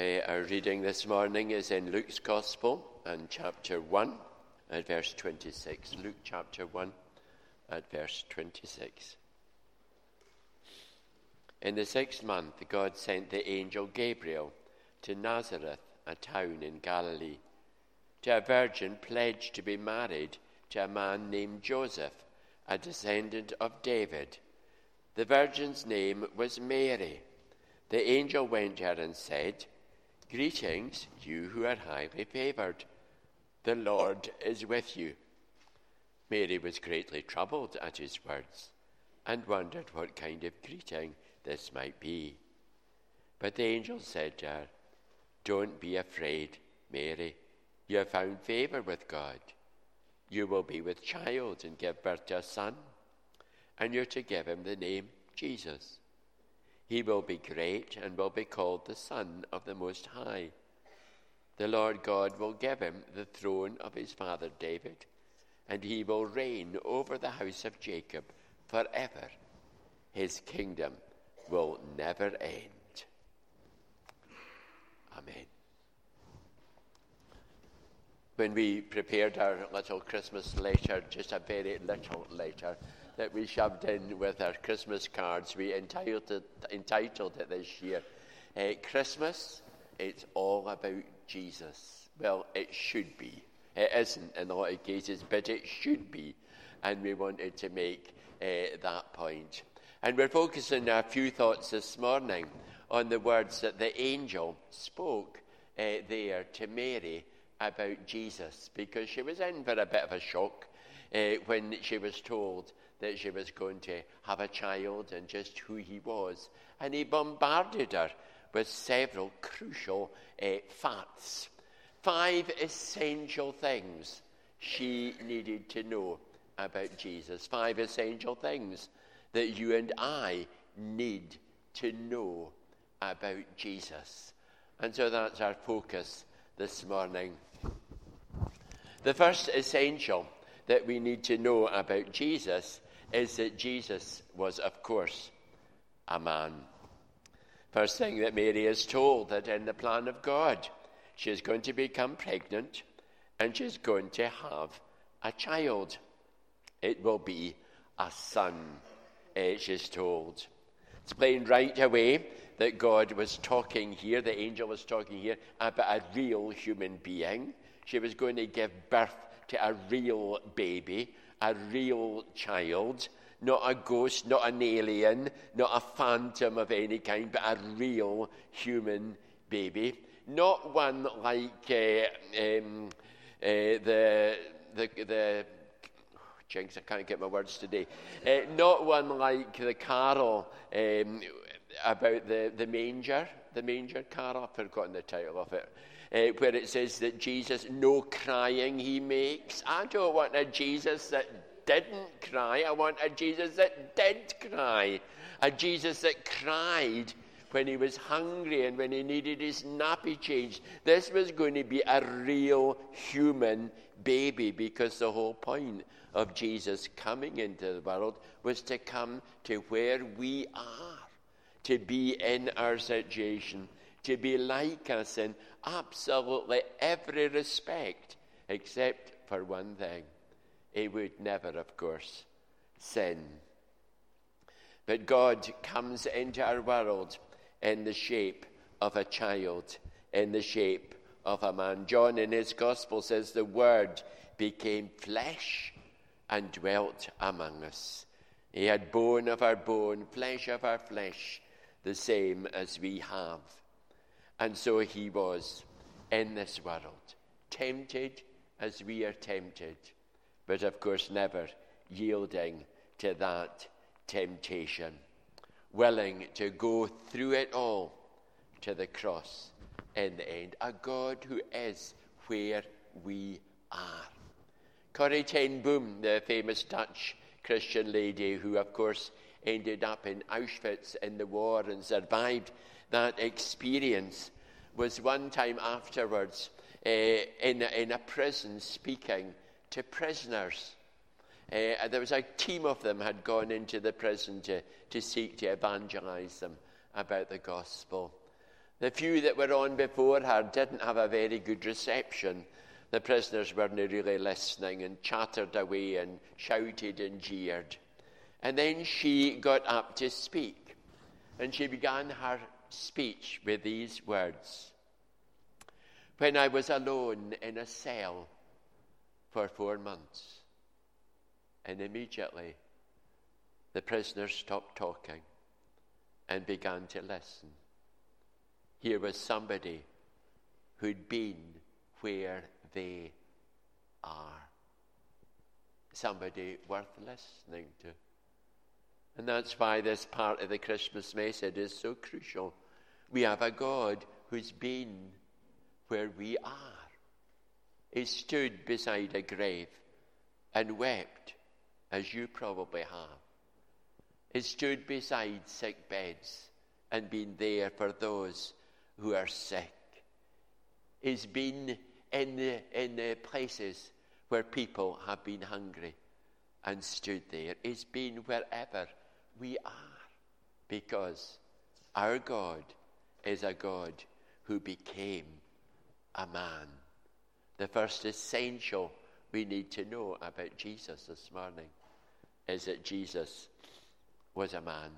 Our reading this morning is in Luke's Gospel and chapter 1 at verse 26. Luke chapter 1 at verse 26. In the 6th month, God sent the angel Gabriel to Nazareth, a town in Galilee, to a virgin pledged to be married to a man named Joseph, a descendant of David. The virgin's name was Mary. The angel went to her and said, "Greetings, you who are highly favored. The Lord is with you." Mary was greatly troubled at his words and wondered what kind of greeting this might be. But the angel said to her, "Don't be afraid, Mary. You have found favor with God. You will be with child and give birth to a son, and you're to give him the name Jesus. He will be great and will be called the Son of the Most High. The Lord God will give him the throne of his father David, and he will reign over the house of Jacob forever. His kingdom will never end." Amen. When we prepared our little Christmas letter, just a very little letter that we shoved in with our Christmas cards, we entitled it this year, Christmas, it's all about Jesus. Well, it should be. It isn't in a lot of cases, but it should be. And we wanted to make that point. And we're focusing a few thoughts this morning on the words that the angel spoke there to Mary about Jesus, because she was in for a bit of a shock when she was told that she was going to have a child and just who he was. And he bombarded her with several crucial facts. 5 essential things she needed to know about Jesus. 5 essential things that you and I need to know about Jesus. And so that's our focus this morning. The first essential that we need to know about Jesus is that Jesus was, of course, a man. First thing that Mary is told, that in the plan of God, she's going to become pregnant and she's going to have a child. It will be a son, she's told. It's plain right away that God was talking here, the angel was talking here, about a real human being. She was going to give birth to a real baby, a real child, not a ghost, not an alien, not a phantom of any kind, but a real human baby. Not one like jinx, I can't get my words today. Not one like the carol about the manger carol. I've forgotten the title of it. Where it says that Jesus, no crying he makes. I don't want a Jesus that didn't cry. I want a Jesus that did cry. A Jesus that cried when he was hungry and when he needed his nappy changed. This was going to be a real human baby, because the whole point of Jesus coming into the world was to come to where we are, to be in our situation, to be like us in absolutely every respect, except for one thing. He would never, of course, sin. But God comes into our world in the shape of a child, in the shape of a man. John in his gospel says the Word became flesh and dwelt among us. He had bone of our bone, flesh of our flesh, the same as we have. And so he was in this world, tempted as we are tempted, but of course never yielding to that temptation, willing to go through it all to the cross in the end. A God who is where we are. Corrie ten Boom, the famous Dutch Christian lady who, of course, ended up in Auschwitz in the war and survived that experience, was one time afterwards in a prison speaking to prisoners. There was a team of them had gone into the prison to seek to evangelize them about the gospel. The few that were on before her didn't have a very good reception. The prisoners weren't really listening and chattered away and shouted and jeered. And then she got up to speak. And she began her speech with these words. When I was alone in a cell for 4 months, and immediately the prisoners stopped talking and began to listen. Here was somebody who'd been where they are. Somebody worth listening to. And that's why this part of the Christmas message is so crucial. We have a God who's been where we are. He stood beside a grave and wept, as you probably have. He stood beside sick beds and been there for those who are sick. He's been in the places where people have been hungry and stood there. He's been wherever we are, because our God is a God who became a man. The first essential we need to know about Jesus this morning is that Jesus was a man.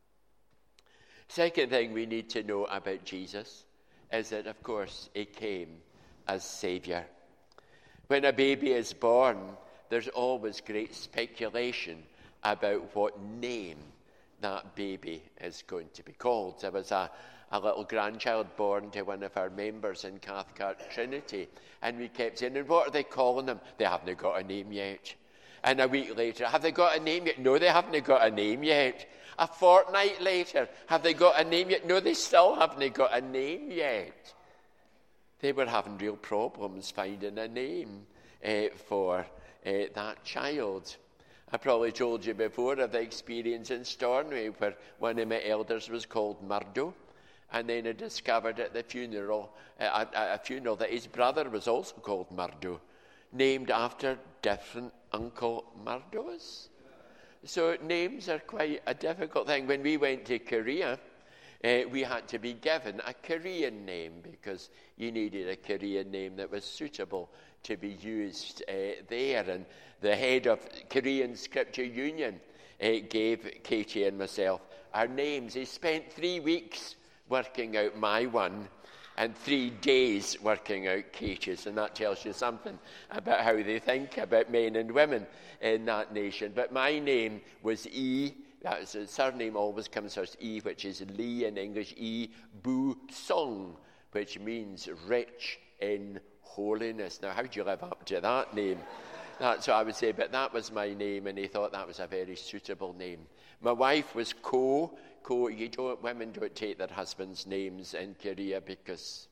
Second thing we need to know about Jesus is that, of course, he came as Saviour. When a baby is born, there's always great speculation about what name that baby is going to be called. There was a little grandchild born to one of our members in Cathcart Trinity, and we kept saying, and what are they calling him? They haven't got a name yet. And a week later, have they got a name yet? No, they haven't got a name yet. A fortnight later, have they got a name yet? No, they still haven't got a name yet. They were having real problems finding a name for that child. I probably told you before of the experience in Stornoway where one of my elders was called Murdo, and then I discovered at the funeral, a funeral, that his brother was also called Murdo, named after different Uncle Murdos. So names are quite a difficult thing. When we went to Korea, we had to be given a Korean name because you needed a Korean name that was suitable to be used there. And the head of Korean Scripture Union gave Katie and myself our names. He spent 3 weeks working out my one and 3 days working out Katie's, and that tells you something about how they think about men and women in that nation. But my name was E. That's a surname always comes first, E, which is Lee in English, E. Bu Song, which means rich in holiness. Now, how do you live up to that name? That's what I would say, but that was my name, and he thought that was a very suitable name. My wife was Ko. Women don't take their husbands' names in Korea because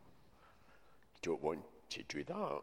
you don't want to do that.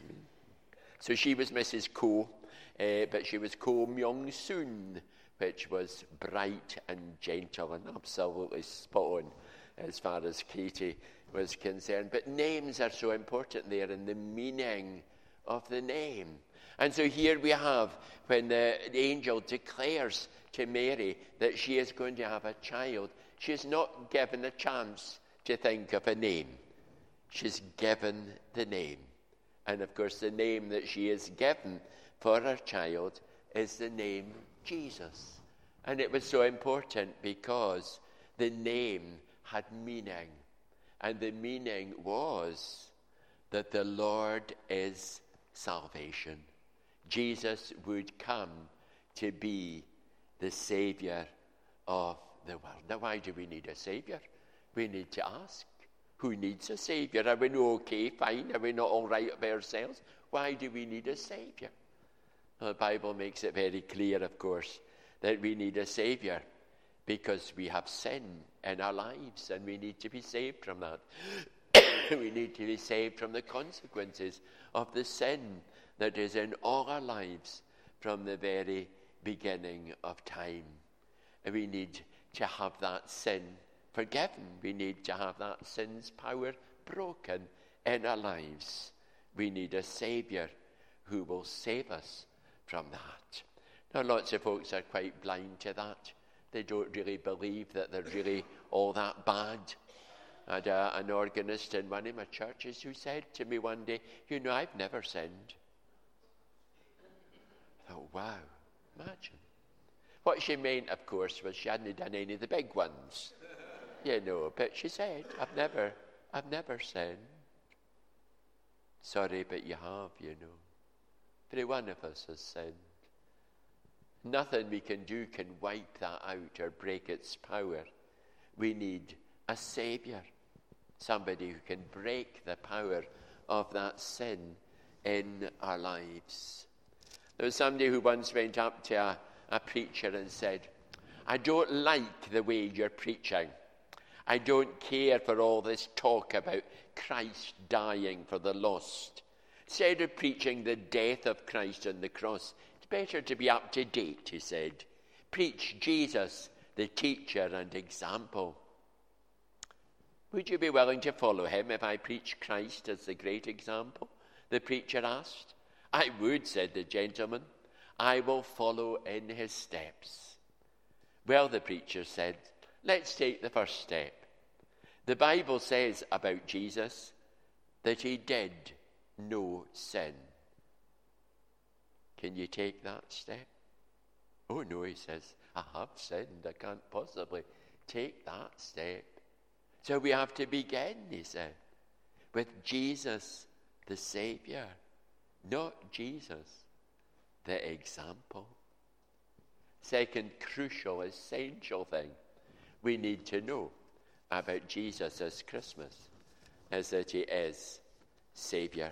So she was Mrs. Ko, but she was Ko Myung-soon, which was bright and gentle and absolutely spot on as far as Katie was concerned. But names are so important there, and the meaning of the name. And so here we have when the angel declares to Mary that she is going to have a child, she is not given a chance to think of a name. She's given the name. And of course the name that she is given for her child is the name Jesus. And it was so important because the name had meaning. And the meaning was that the Lord is salvation. Jesus would come to be the Saviour of the world. Now, why do we need a Saviour? We need to ask, who needs a Saviour? Are we not okay, fine? Are we not all right by ourselves? Why do we need a Saviour? Well, the Bible makes it very clear, of course, that we need a Saviour because we have sin in our lives and we need to be saved from that. We need to be saved from the consequences of the sin that is in all our lives from the very beginning of time. And we need to have that sin forgiven. We need to have that sin's power broken in our lives. We need a Saviour who will save us from that. Now, lots of folks are quite blind to that. They don't really believe that they're really all that bad. I had an organist in one of my churches who said to me one day, I've never sinned. I thought, wow, imagine. What she meant, of course, was she hadn't done any of the big ones. But she said, I've never sinned. Sorry, but you have, Every one of us has sinned. Nothing we can do can wipe that out or break its power. We need a Saviour, somebody who can break the power of that sin in our lives. There was somebody who once went up to a preacher and said, I don't like the way you're preaching. I don't care for all this talk about Christ dying for the lost. Instead of preaching the death of Christ on the cross, it's better to be up to date, he said. Preach Jesus, the teacher and example. Would you be willing to follow him if I preach Christ as the great example? The preacher asked. I would, said the gentleman. I will follow in his steps. Well, the preacher said, let's take the first step. The Bible says about Jesus that he did no sin. Can you take that step? Oh no, he says, I have sinned. I can't possibly take that step. So we have to begin, he said, with Jesus, the Saviour, not Jesus, the example. Second crucial, essential thing we need to know about Jesus as Christmas is that he is Saviour.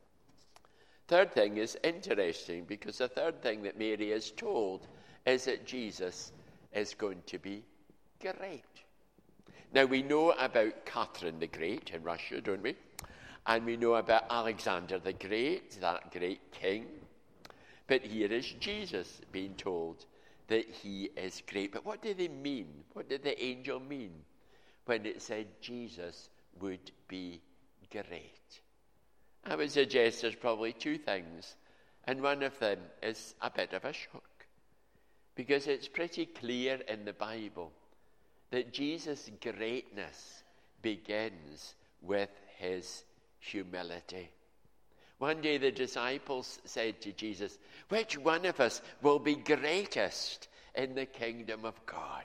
Third thing is interesting because the third thing that Mary is told is that Jesus is going to be great. Now we know about Catherine the Great in Russia, don't we? And we know about Alexander the Great, that great king. But here is Jesus being told that he is great. But what did they mean? What did the angel mean when it said Jesus would be great? I would suggest there's probably two things. And one of them is a bit of a shock. Because it's pretty clear in the Bible that Jesus' greatness begins with his humility. One day the disciples said to Jesus, which one of us will be greatest in the kingdom of God?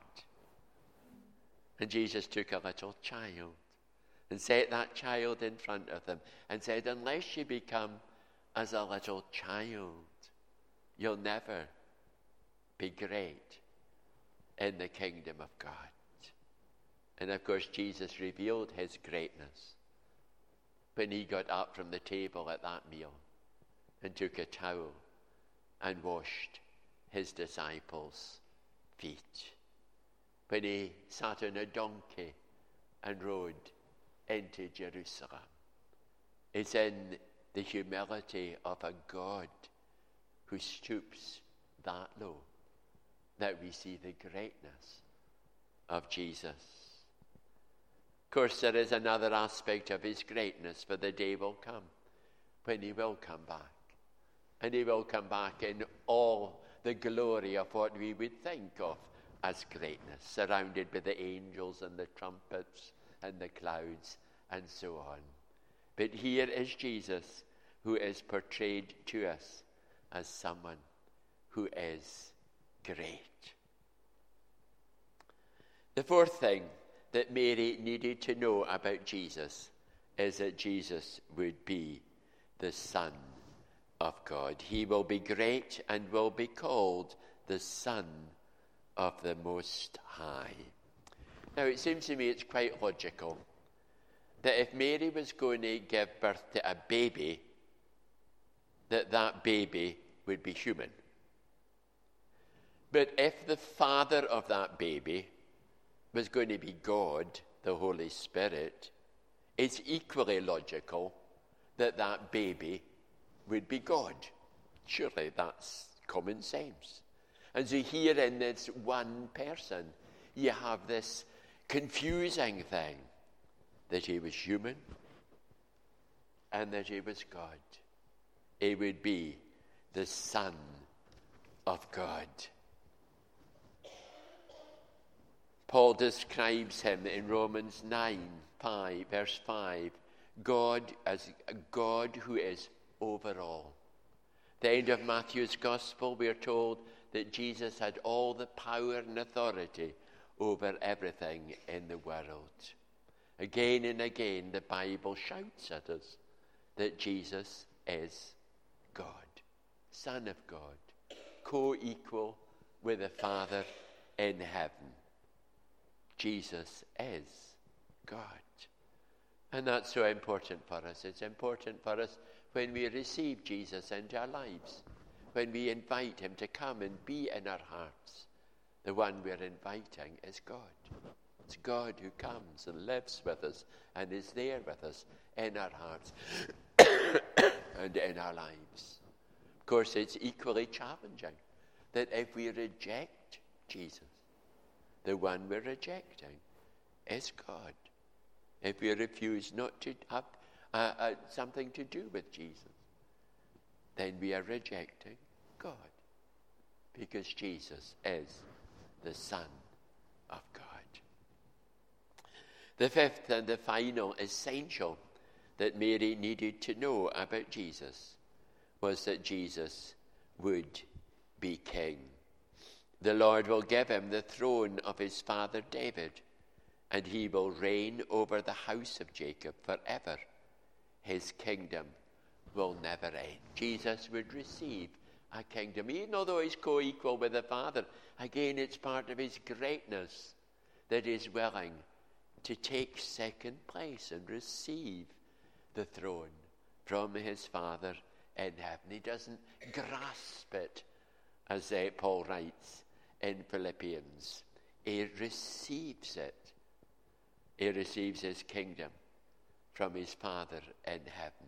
And Jesus took a little child and set that child in front of them and said, unless you become as a little child, you'll never be great in the kingdom of God. And of course, Jesus revealed his greatness when he got up from the table at that meal and took a towel and washed his disciples' feet. When he sat on a donkey and rode into Jerusalem. It's in the humility of a God who stoops that low that we see the greatness of Jesus. Of course, there is another aspect of his greatness, for the day will come when he will come back. And he will come back in all the glory of what we would think of as greatness, surrounded by the angels and the trumpets and the clouds and so on. But here is Jesus, who is portrayed to us as someone who is great. The fourth thing that Mary needed to know about Jesus is that Jesus would be the Son of God. He will be great and will be called the Son of the Most High. Now, it seems to me it's quite logical that if Mary was going to give birth to a baby, that baby would be human. But if the father of that baby was going to be God, the Holy Spirit, it's equally logical that baby would be God. Surely that's common sense. And so here in this one person, you have this confusing thing, that he was human and that he was God. He would be the Son of God. Paul describes him in Romans 9 5, verse 5, God as a God who is over all. The end of Matthew's Gospel, we are told that Jesus had all the power and authority over everything in the world. Again and again, the Bible shouts at us that Jesus is God, Son of God, co-equal with the Father in heaven. Jesus is God. And that's so important for us. It's important for us when we receive Jesus into our lives, when we invite him to come and be in our hearts. The one we're inviting is God. It's God who comes and lives with us and is there with us in our hearts and in our lives. Of course, it's equally challenging that if we reject Jesus, the one we're rejecting is God. If we refuse not to have something to do with Jesus, then we are rejecting God, because Jesus is the Son of God. The fifth and the final essential that Mary needed to know about Jesus was that Jesus would be king. The Lord will give him the throne of his father David, and he will reign over the house of Jacob forever. His kingdom will never end. Jesus would receive a kingdom, even although he's co-equal with the Father. Again, it's part of his greatness that he's willing to take second place and receive the throne from his Father in heaven. He doesn't grasp it, as Paul writes in Philippians. He receives it. He receives his kingdom from his Father in heaven.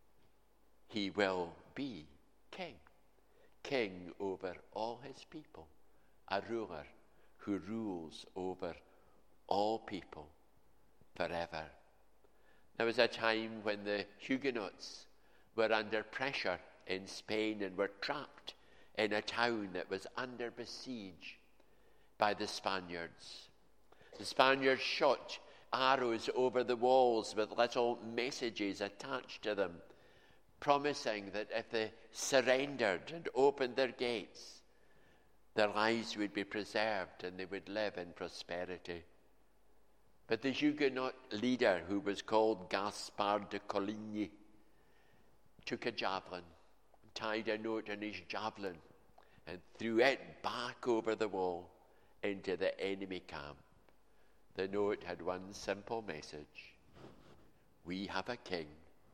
He will be king, king over all his people, a ruler who rules over all people forever. There was a time when the Huguenots were under pressure in Spain and were trapped in a town that was under besiege by the Spaniards. The Spaniards shot arrows over the walls with little messages attached to them, promising that if they surrendered and opened their gates, their lives would be preserved and they would live in prosperity. But the Huguenot leader, who was called Gaspard de Coligny, took a javelin, tied a note on his javelin, and threw it back over the wall into the enemy camp. The note had one simple message: we have a king.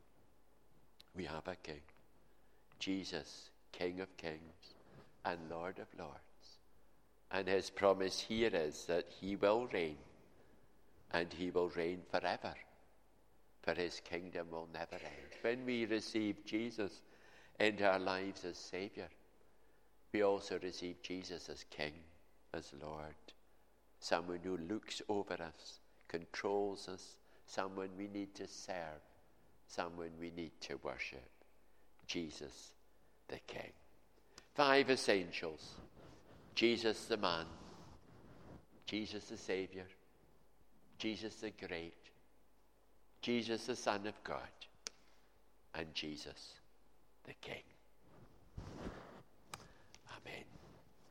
We have a king. Jesus, King of Kings and Lord of Lords. And his promise here is that he will reign, and he will reign forever, for his kingdom will never end. When we receive Jesus into our lives as Saviour, we also receive Jesus as King, as Lord, someone who looks over us, controls us, someone we need to serve, someone we need to worship. Jesus the King. 5 essentials. Jesus the man, Jesus the Saviour, Jesus the great, Jesus the Son of God, and Jesus the King.